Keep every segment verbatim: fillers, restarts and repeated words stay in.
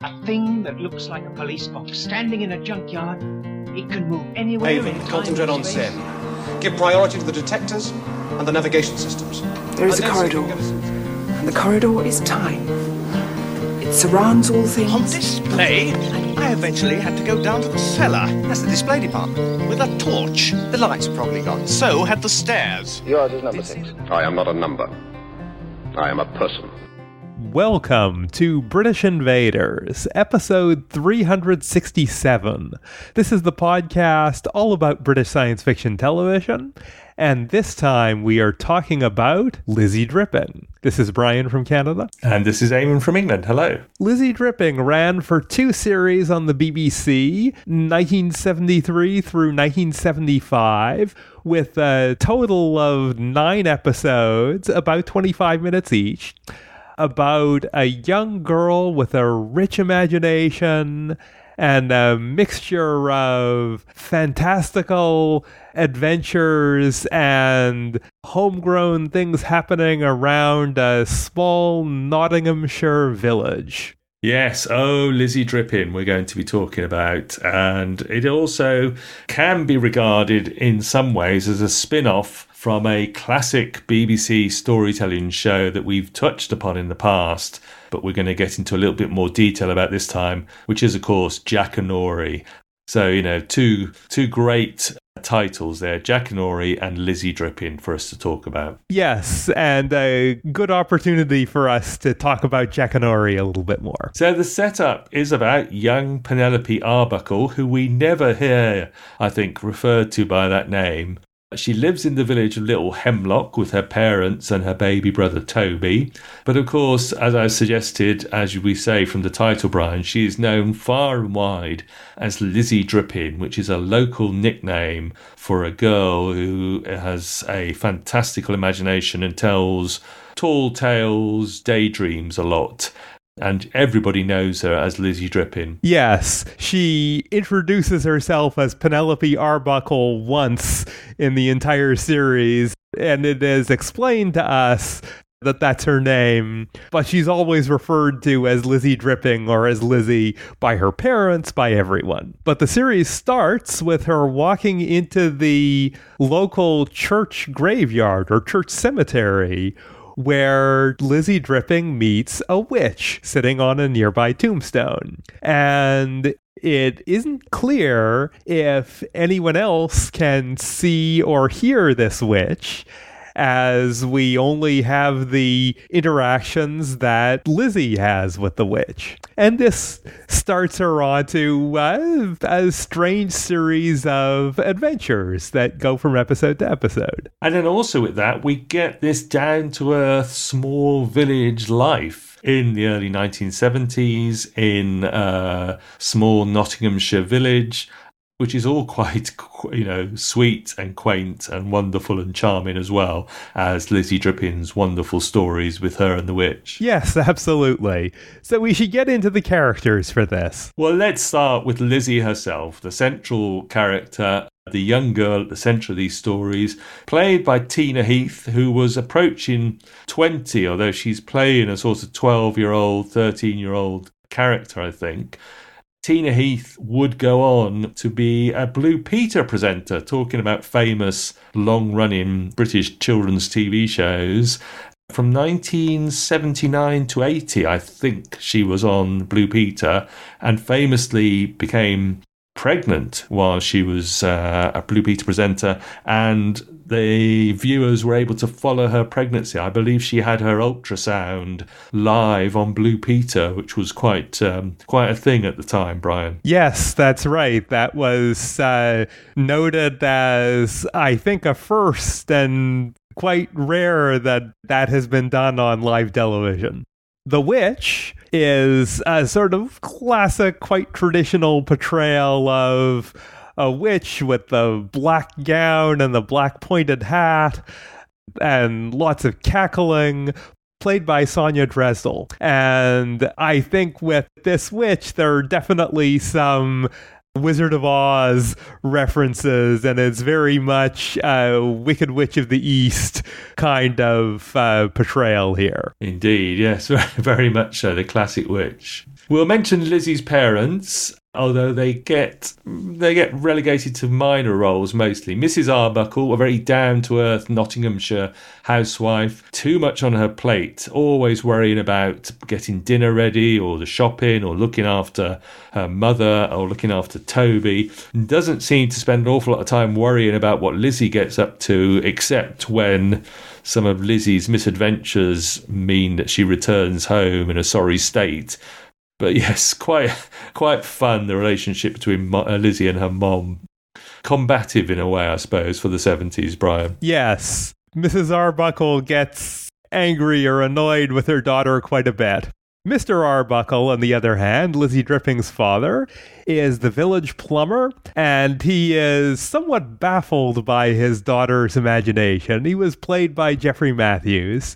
A thing that looks like a police box standing in a junkyard. It can move anywhere. Haven, concentrate on Sen. Give priority to the detectors and the navigation systems. There is a corridor, and the corridor is time. It surrounds all things. On display, I eventually had to go down to the cellar. That's the display department. With a torch. The lights are probably gone. So had the stairs. Yours is number six. I am not a number. I am a person. Welcome to British Invaders, episode three hundred sixty-seven. This is the podcast all about British science fiction television, and this time we are talking about Lizzie Dripping. This is Brian from Canada. And this is Eamon from England. Hello. Lizzie Dripping ran for two series on the B B C, nineteen seventy-three through nineteen seventy-five, with a total of nine episodes, about twenty-five minutes each, about a young girl with a rich imagination and a mixture of fantastical adventures and homegrown things happening around a small Nottinghamshire village. Yes, oh, Lizzie Dripping we're going to be talking about. And it also can be regarded in some ways as a spin-off from a classic B B C storytelling show that we've touched upon in the past, but we're going to get into a little bit more detail about this time, which is, of course, Jackanory. So, you know, two two great titles there, Jackanory and Lizzie Dripping, for us to talk about. Yes, and a good opportunity for us to talk about Jackanory a little bit more. So the setup is about young Penelope Arbuckle, who we never hear, I think, referred to by that name. She lives in the village of Little Hemlock with her parents and her baby brother Toby. But of course, as I suggested, as we say from the title, Brian, she is known far and wide as Lizzie Dripping, which is a local nickname for a girl who has a fantastical imagination and tells tall tales, daydreams a lot. And everybody knows her as Lizzie Dripping. Yes, she introduces herself as Penelope Arbuckle once in the entire series, and it is explained to us that that's her name, but she's always referred to as Lizzie Dripping or as Lizzie by her parents, by everyone. But the series starts with her walking into the local church graveyard or church cemetery, where Lizzie Dripping meets a witch sitting on a nearby tombstone. And it isn't clear if anyone else can see or hear this witch, as we only have the interactions that Lizzie has with the witch. And this starts her on to uh, a strange series of adventures that go from episode to episode. And then also with that, we get this down-to-earth small village life in the early nineteen seventies in a small Nottinghamshire village, which is all quite, you know, sweet and quaint and wonderful and charming, as well as Lizzie Dripping's wonderful stories with her and the witch. Yes, absolutely. So we should get into the characters for this. Well, let's start with Lizzie herself, the central character, the young girl at the centre of these stories, played by Tina Heath, who was approaching twenty, although she's playing a sort of twelve-year-old, thirteen-year-old character, I think. Tina Heath would go on to be a Blue Peter presenter, talking about famous long-running British children's T V shows. From nineteen seventy-nine to eighty, I think she was on Blue Peter, and famously became pregnant while she was uh, a Blue Peter presenter, and the viewers were able to follow her pregnancy. I believe she had her ultrasound live on Blue Peter, which was quite um, quite a thing at the time, Brian. Yes, that's right. That was uh, noted as, I think, a first, and quite rare that that has been done on live television. The Witch is a sort of classic, quite traditional portrayal of a witch with the black gown and the black pointed hat and lots of cackling, played by Sonia Dresdel. And I think with this witch, there are definitely some Wizard of Oz references, and it's very much a Wicked Witch of the East kind of uh, portrayal here. Indeed, yes, very much so, the classic witch. We'll mention Lizzie's parents, although they get they get relegated to minor roles mostly. Missus Arbuckle, a very down-to-earth Nottinghamshire housewife, too much on her plate, always worrying about getting dinner ready or the shopping or looking after her mother or looking after Toby. Doesn't seem to spend an awful lot of time worrying about what Lizzie gets up to, except when some of Lizzie's misadventures mean that she returns home in a sorry state. But yes, quite quite fun, the relationship between Mo- uh, Lizzie and her mom. Combative in a way, I suppose, for the seventies, Brian. Yes. Missus Arbuckle gets angry or annoyed with her daughter quite a bit. Mister Arbuckle, on the other hand, Lizzie Dripping's father, is the village plumber, and he is somewhat baffled by his daughter's imagination. He was played by Jeffrey Matthews,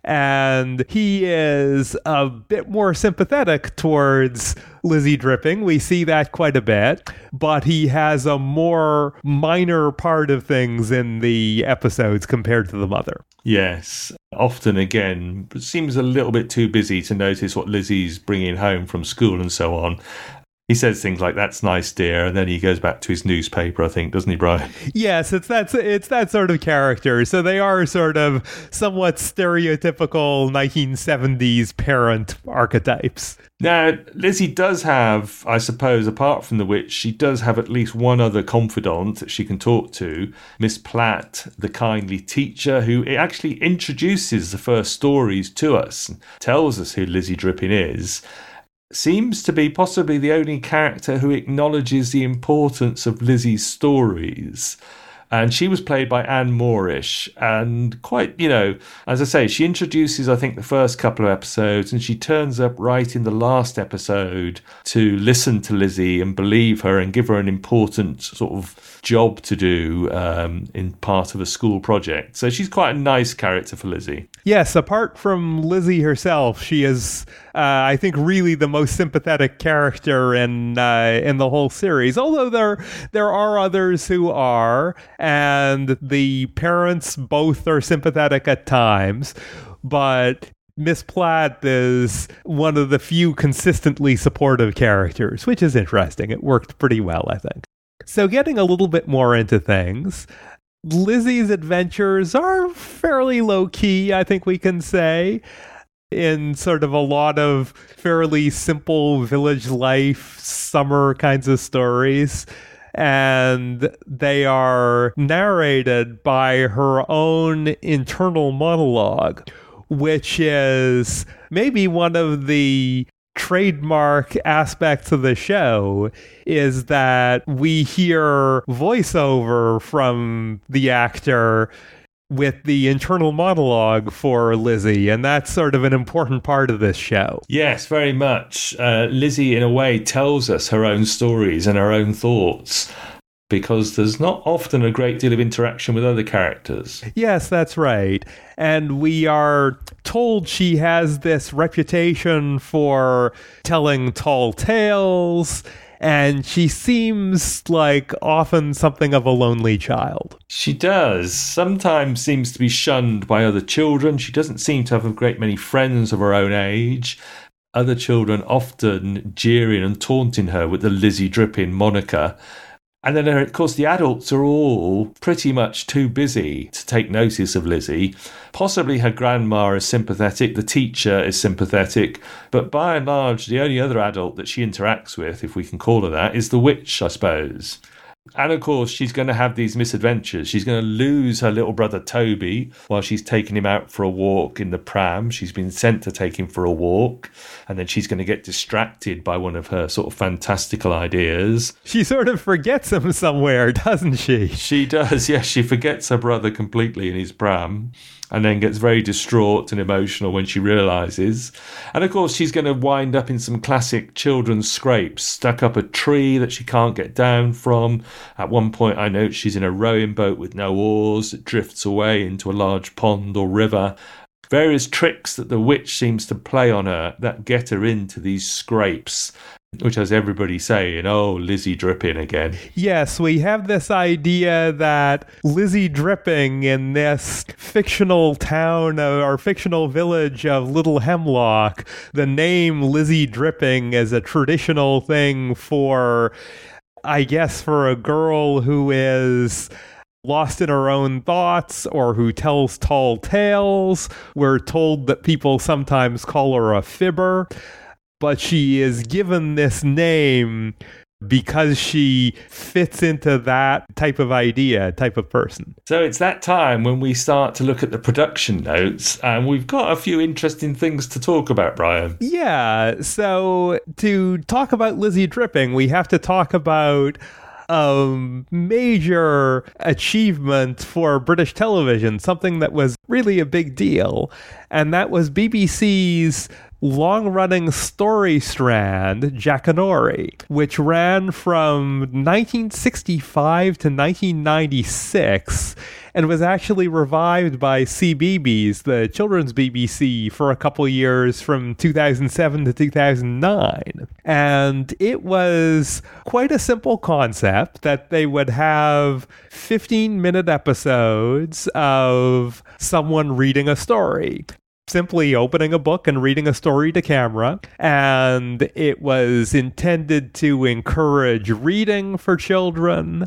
and he is a bit more sympathetic towards Lizzie Dripping. We see that quite a bit, but he has a more minor part of things in the episodes compared to the mother. Yes, often again, it seems a little bit too busy to notice what Lizzie's bringing home from school and so on. He says things like, "That's nice, dear," and then he goes back to his newspaper, I think, doesn't he, Brian? Yes, it's that, it's that sort of character. So they are sort of somewhat stereotypical nineteen seventies parent archetypes. Now, Lizzie does have, I suppose, apart from the witch, she does have at least one other confidant that she can talk to, Miss Platt, the kindly teacher, who actually introduces the first stories to us and tells us who Lizzie Dripping is. Seems to be possibly the only character who acknowledges the importance of Lizzie's stories. And she was played by Anne Moorish, and quite, you know, as I say, she introduces, I think, the first couple of episodes, and she turns up right in the last episode to listen to Lizzie and believe her and give her an important sort of job to do um, in part of a school project. So she's quite a nice character for Lizzie. Yes, apart from Lizzie herself, she is, uh, I think, really the most sympathetic character in uh, in the whole series. Although there there are others who are, and the parents both are sympathetic at times, but Miss Platt is one of the few consistently supportive characters, which is interesting. It worked pretty well, I think. So getting a little bit more into things, Lizzie's adventures are fairly low-key, I think we can say, in sort of a lot of fairly simple village life, summer kinds of stories. And they are narrated by her own internal monologue, which is maybe one of the trademark aspects of the show, is that we hear voiceover from the actor with the internal monologue for Lizzie, and that's sort of an important part of this show. Yes, very much. Uh, Lizzie, in a way, tells us her own stories and her own thoughts, because there's not often a great deal of interaction with other characters. Yes, that's right. And we are told she has this reputation for telling tall tales, and she seems like often something of a lonely child. She does. Sometimes seems to be shunned by other children. She doesn't seem to have a great many friends of her own age. Other children often jeering and taunting her with the Lizzie Dripping moniker. And then, of course, the adults are all pretty much too busy to take notice of Lizzie. Possibly her grandma is sympathetic, the teacher is sympathetic, but by and large, the only other adult that she interacts with, if we can call her that, is the witch, I suppose. And of course, she's going to have these misadventures. She's going to lose her little brother Toby while she's taking him out for a walk in the pram. She's been sent to take him for a walk, and then she's going to get distracted by one of her sort of fantastical ideas. She sort of forgets him somewhere, doesn't she? She does, yes. She forgets her brother completely in his pram, and then gets very distraught and emotional when she realises. And of course, she's going to wind up in some classic children's scrapes, stuck up a tree that she can't get down from. At one point, I note she's in a rowing boat with no oars that drifts away into a large pond or river. Various tricks that the witch seems to play on her that get her into these scrapes. which has everybody saying, oh, Lizzie Dripping again. Yes, we have this idea that Lizzie Dripping in this fictional town uh, or fictional village of Little Hemlock, the name Lizzie Dripping is a traditional thing for, I guess, for a girl who is lost in her own thoughts or who tells tall tales. We're told that people sometimes call her a fibber. But she is given this name because she fits into that type of idea, type of person. So it's that time when we start to look at the production notes, and we've got a few interesting things to talk about, Brian. Yeah, so to talk about Lizzie Dripping, we have to talk about a major achievement for British television, something that was really a big deal, and that was B B C's long-running story strand, Jackanory, which ran from nineteen sixty-five to nineteen ninety-six and was actually revived by C B B S, the children's B B C, for a couple years from two thousand seven to two thousand nine. And it was quite a simple concept that they would have fifteen-minute episodes of someone reading a story. Simply opening a book and reading a story to camera, and it was intended to encourage reading for children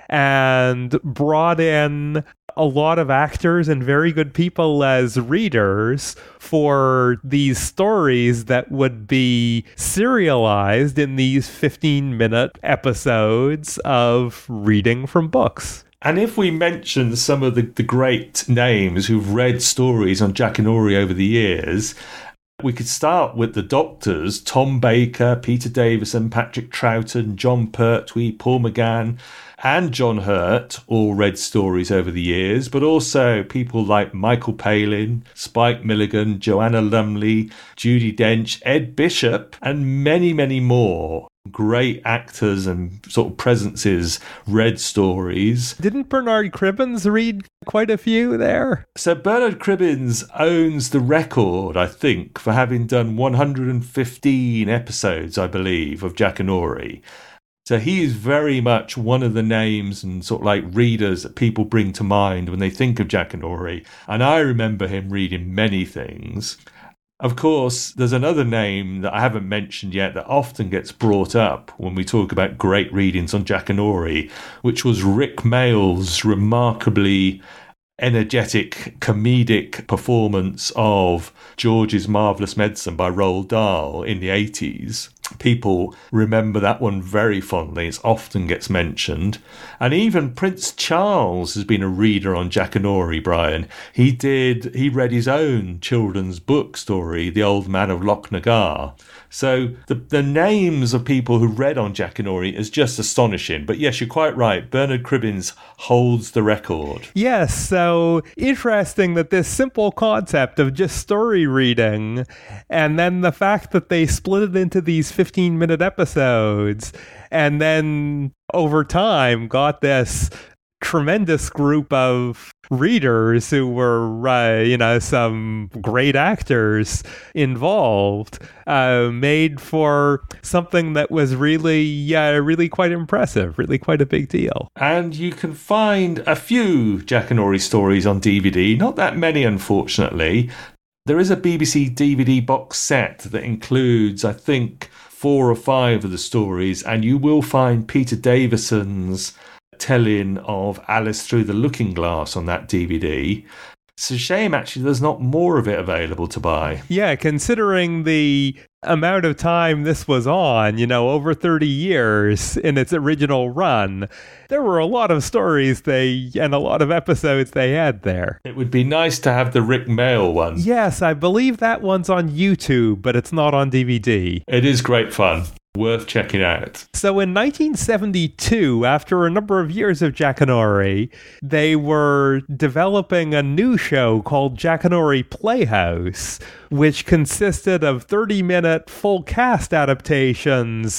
and brought in a lot of actors and very good people as readers for these stories that would be serialized in these fifteen-minute episodes of reading from books. And if we mention some of the, the great names who've read stories on Jackanory over the years, we could start with the Doctors: Tom Baker, Peter Davison, Patrick Troughton, John Pertwee, Paul McGann, and John Hurt all read stories over the years, but also people like Michael Palin, Spike Milligan, Joanna Lumley, Judi Dench, Ed Bishop, and many, many more. Great actors and sort of presences read stories. Didn't Bernard Cribbins read quite a few there? So Bernard Cribbins owns the record, I think, for having done one hundred fifteen episodes, I believe, of Jackanory. So he is very much one of the names and sort of like readers that people bring to mind when they think of Jackanory. And I remember him reading many things. Of course, there's another name that I haven't mentioned yet that often gets brought up when we talk about great readings on Jackanory, which was Rick Mayall's remarkably energetic, comedic performance of George's Marvellous Medicine by Roald Dahl in the eighties. People remember that one very fondly. It often gets mentioned. And even Prince Charles has been a reader on Jackanory, Brian. He did, he read his own children's book story, The Old Man of Lochnagar. So the, the names of people who read on Jackanory is just astonishing. But yes, you're quite right. Bernard Cribbins holds the record. Yes, so interesting that this simple concept of just story reading, and then the fact that they split it into these fifteen-minute episodes, and then over time got this tremendous group of readers who were, uh, you know, some great actors involved, uh, made for something that was really, uh, really quite impressive, really quite a big deal. And you can find a few Jackanory stories on D V D, not that many, unfortunately. There is a B B C D V D box set that includes, I think, four or five of the stories, and you will find Peter Davison's telling of Alice Through the Looking Glass on that D V D. It's a shame, actually, there's not more of it available to buy. Yeah, considering the amount of time this was on, you know, over thirty years in its original run, there were a lot of stories they and a lot of episodes they had there. It would be nice to have the Rick Mayall one. Yes, I believe that one's on YouTube, but it's not on D V D. It is great fun. Worth checking out. So in nineteen seventy-two, after a number of years of Jackanory, they were developing a new show called Jackanory Playhouse, which consisted of thirty-minute full cast adaptations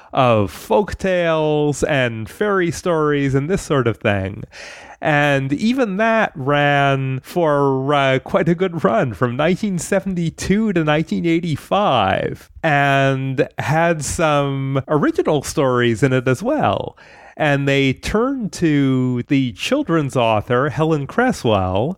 of folk tales and fairy stories and this sort of thing. And even that ran for uh, quite a good run from nineteen seventy-two to nineteen eighty-five and had some original stories in it as well. And they turned to the children's author, Helen Cresswell,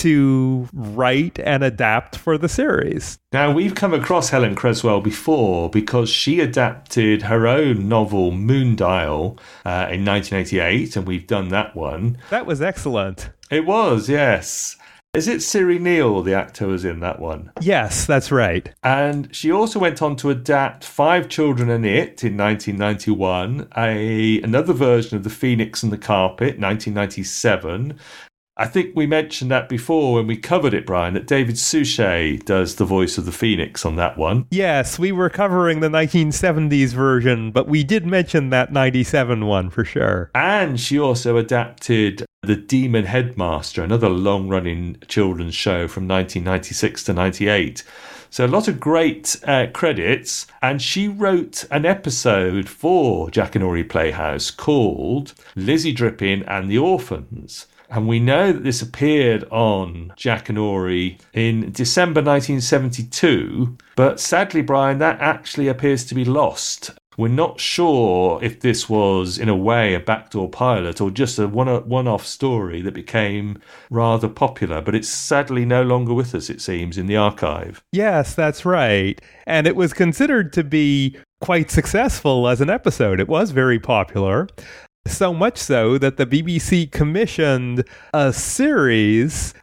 to write and adapt for the series. Now, we've come across Helen Cresswell before because she adapted her own novel, Moondial, uh, in nineteen eighty-eight, and we've done that one. That was excellent. It was, yes. Is it Siri Neal, the actor, was in that one? Yes, that's right. And she also went on to adapt Five Children and It in nineteen ninety-one, a another version of The Phoenix and the Carpet, nineteen ninety-seven. I think we mentioned that before when we covered it, Brian, that David Suchet does the voice of the Phoenix on that one. Yes, we were covering the nineteen seventies version, but we did mention that ninety-seven one for sure. And she also adapted The Demon Headmaster, another long-running children's show from nineteen ninety-six to ninety-eight. So a lot of great uh, credits. And she wrote an episode for Jackanory Playhouse called Lizzie Drippin and the Orphans. And we know that this appeared on Jackanory in December nineteen seventy-two, but sadly, Brian, that actually appears to be lost. We're not sure if this was, in a way, a backdoor pilot or just a one- one-off story that became rather popular, but it's sadly no longer with us, it seems, in the archive. Yes, that's right. And it was considered to be quite successful as an episode. It was very popular. So much so that the B B C commissioned a series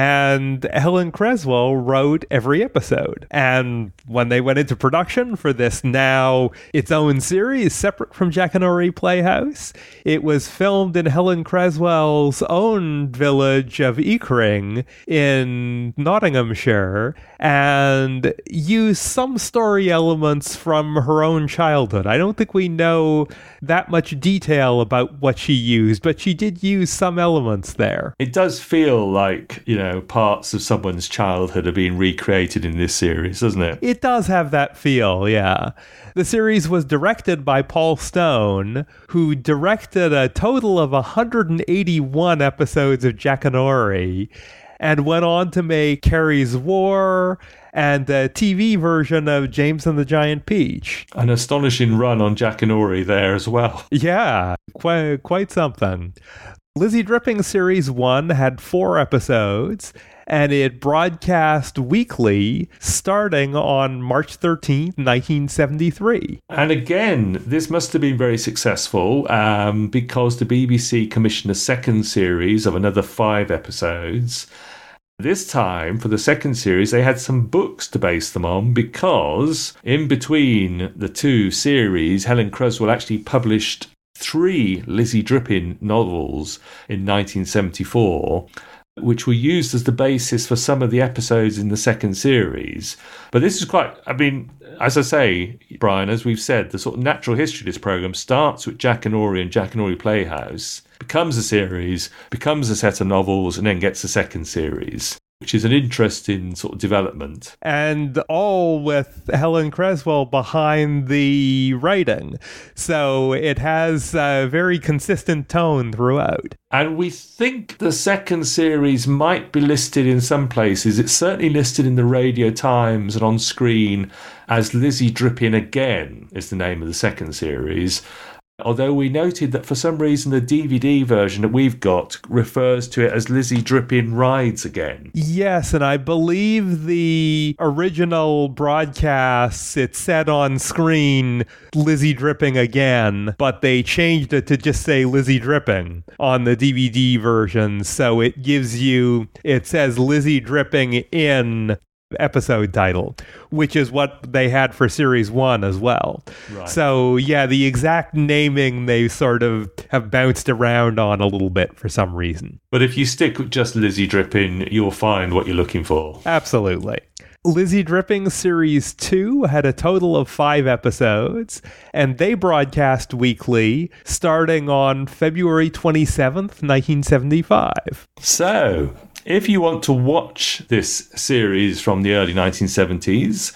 and Helen Cresswell wrote every episode. And when they went into production for this now its own series separate from Jackanory Playhouse, it was filmed in Helen Cresswell's own village of Eakring in Nottinghamshire and used some story elements from her own childhood. I don't think we know that much detail about what she used, but she did use some elements there. It does feel like, you know, parts of someone's childhood are being recreated in this series, doesn't it? It does have that feel, yeah. The series was directed by Paul Stone, who directed a total of one hundred eighty-one episodes of Jackanory, and went on to make Carrie's War and a T V version of James and the Giant Peach. An astonishing run on Jackanory there as well. Yeah, quite, quite something. Lizzie Dripping Series one had four episodes, and it broadcast weekly starting on March thirteenth, nineteen seventy-three. And again, this must have been very successful um, because the B B C commissioned a second series of another five episodes. This time, for the second series, they had some books to base them on because in between the two series, Helen Cresswell actually published three Lizzie Drippin novels in nineteen seventy-four, which were used as the basis for some of the episodes in the second series. But this is quite, I mean, as I say, Brian, as we've said, the sort of natural history of this programme starts with Jackanory and Jackanory Playhouse, becomes a series, becomes a set of novels, and then gets a second series, which is an interesting sort of development. And all with Helen Cresswell behind the writing. So it has a very consistent tone throughout. And we think the second series might be listed in some places. It's certainly listed in the Radio Times and on screen as Lizzie Drippin Again is the name of the second series. Although we noted that for some reason the D V D version that we've got refers to it as Lizzie Drippin Rides Again. Yes, and I believe the original broadcasts, it said on screen Lizzie Dripping Again, but they changed it to just say Lizzie Dripping on the D V D version. So it gives you, it says Lizzie Dripping in episode title, which is what they had for series one as well. Right. So yeah, the exact naming they sort of have bounced around on a little bit for some reason. But if you stick with just Lizzie Drippin, you'll find what you're looking for. Absolutely. Lizzie Dripping Series two had a total of five episodes, and they broadcast weekly starting on February twenty-seventh, nineteen seventy-five. So, if you want to watch this series from the early nineteen seventies,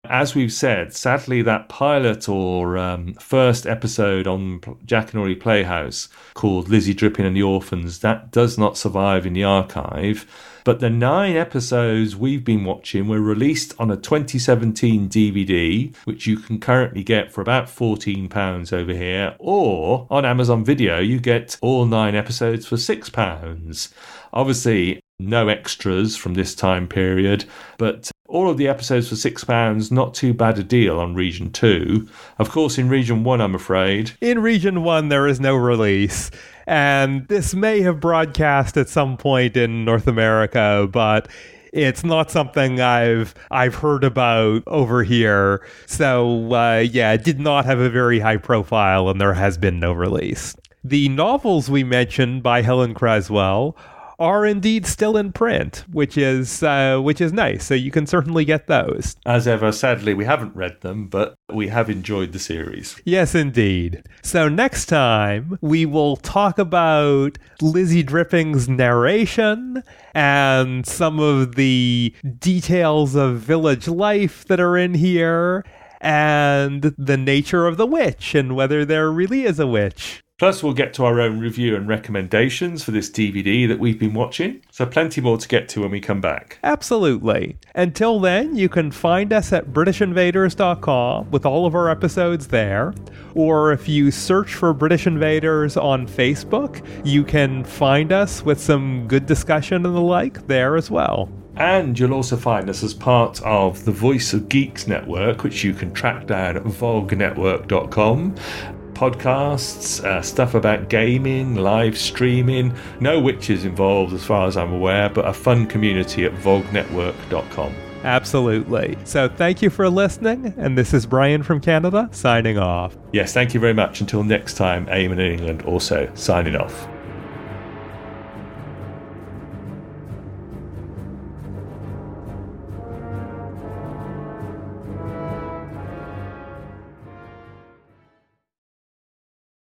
As we've said, sadly, that pilot or um, first episode on Jackanory Playhouse called Lizzie Dripping and the Orphans, that does not survive in the archive. But the nine episodes we've been watching were released on a twenty seventeen D V D, which you can currently get for about fourteen pounds over here. Or on Amazon Video, you get all nine episodes for six pounds. Obviously, no extras from this time period, but all of the episodes for six pounds, not too bad a deal on Region two. Of course, in Region one, I'm afraid. In Region one, there is no release. And this may have broadcast at some point in North America, but it's not something I've I've heard about over here. So, uh, yeah, it did not have a very high profile, and there has been no release. The novels we mentioned by Helen Creswell are indeed still in print, which is uh, which is nice. So you can certainly get those. As ever, sadly, we haven't read them, but we have enjoyed the series. Yes, indeed. So next time, we will talk about Lizzie Dripping's narration and some of the details of village life that are in here, and the nature of the witch and whether there really is a witch. Plus, we'll get to our own review and recommendations for this D V D that we've been watching. So plenty more to get to when we come back. Absolutely. Until then, you can find us at British Invaders dot com with all of our episodes there. Or if you search for British Invaders on Facebook, you can find us with some good discussion and the like there as well. And you'll also find us as part of the Voice of Geeks network, which you can track down at vog network dot com. Podcasts, uh, stuff about gaming, live streaming. No witches involved as far as I'm aware, but a fun community at vog network dot com. Absolutely. So thank you for listening, and this is Brian from Canada signing off. Yes, thank you very much. Until next time, Eamon in England also signing off.